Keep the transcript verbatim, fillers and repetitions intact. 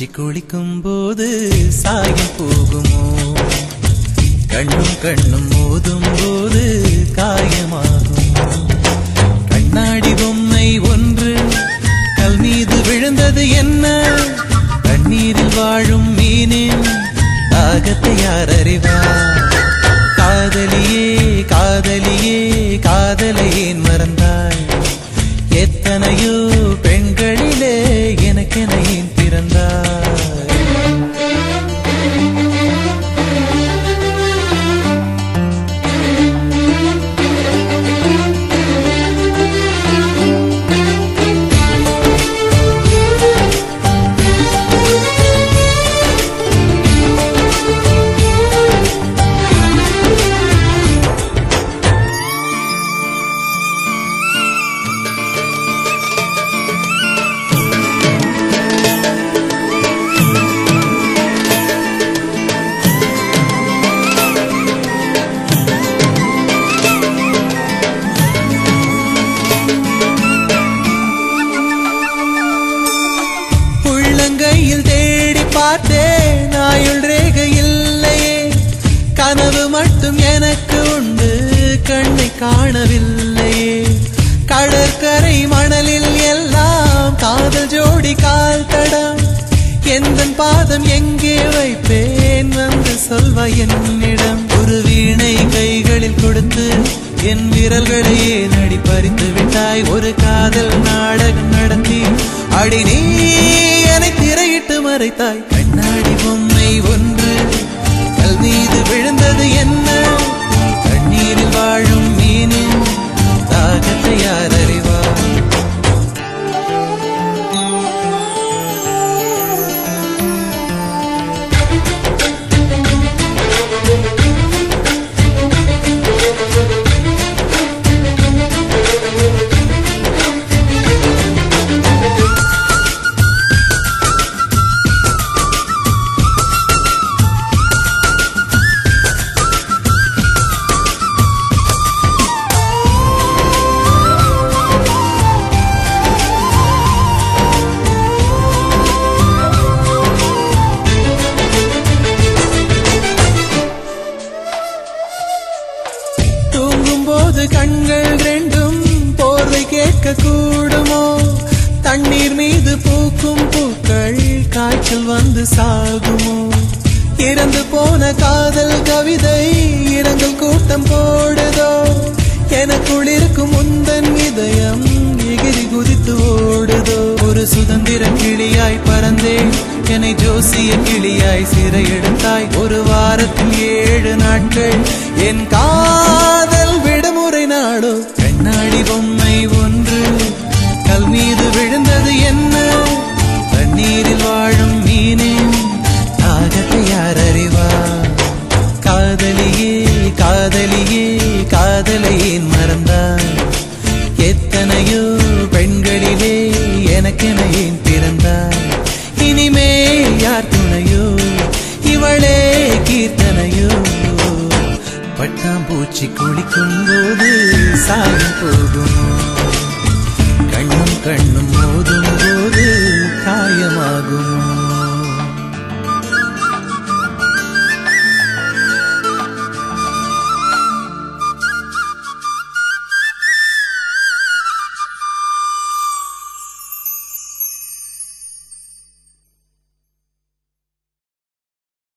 பூச்சி குளிக்கும் போது சாயம் போகுமோ கண்ணும் கண்ணும் மோதும் போது காயமாகுமோ கண்ணாடி பொம்மை ஒன்று கல் மீது விழுந்தது என்ன தண்ணீரில் வாழும் மீனின் தாகத்தை யார் அறிவார் காதலியே காதலியே காதலை ஏன் மறந்தாய் எத்தனையோ பெண்களிலே எனக்கென ஏன் பிறந்தாய் கையில் தேடி பார்த்தேன் ஆயுள் ரேகை இல்லையே கனவு மட்டும் எனக்கு உண்டு கண்ணை காணவில்லையே கடற்கரை மணலில் எல்லாம் காதல் ஜோடி கால் தடம் எந்தன் பாதம் எங்கே வைப்பேன் வந்து சொல்வாய் என்னிடம் ஒரு வீணை கைகளில் கொடுத்து என் விரல்களையே நடி பறித்து விட்டாய் ஒரு காதல் நாடகம் நடத்தி அடி நீ என்னை திரையிட்டு மறைத்தாய் கண்ணாடி பொம்மை ஒன்று கல் மீது விழுந்தது என்ன தண்ணீரில் வாழும் மீனின் தாகத்தை யார் அறிவார் கண்கள் ரெண்டும் போர்வை கேட்க கூடுமோ தண்ணீர் மீது பூக்கும் பூக்கள் காய்ச்சல் வந்து சாகுமோ இறந்து போன காதல் கவிதை இரங்கல் கூட்டம் போடுதோ எனக்குள் இருக்கும் முந்தன் இதயம் எகிரி குதித்து ஓடுதோ ஒரு சுதந்திர கிளியாய் பறந்தேன் என்னை ஜோசிய கிளியாய் சிறை எடுத்தாய் ஒரு வாரத்தில் ஏழு நாட்கள் என் காதல் விடுமுறை நாடோ கண்ணாடி பொம்மை ஒன்று கல் மீது விழுந்தது என்ன தண்ணீரில் வாழும் மீனின் தாகத்தை யார் அறிவார் காதலியே காதலியே காதலை ஏன் மறந்தாய் எத்தனையோ பெண்களிலே எனக்கென ஏன் பிறந்தாய் இனிமே யார் துணையோ இவளே கீர்த்தனையோ பட்டாம்பூச்சி குளிக்கும் போது சாயம் போகுமோ கண்ணும் கண்ணும்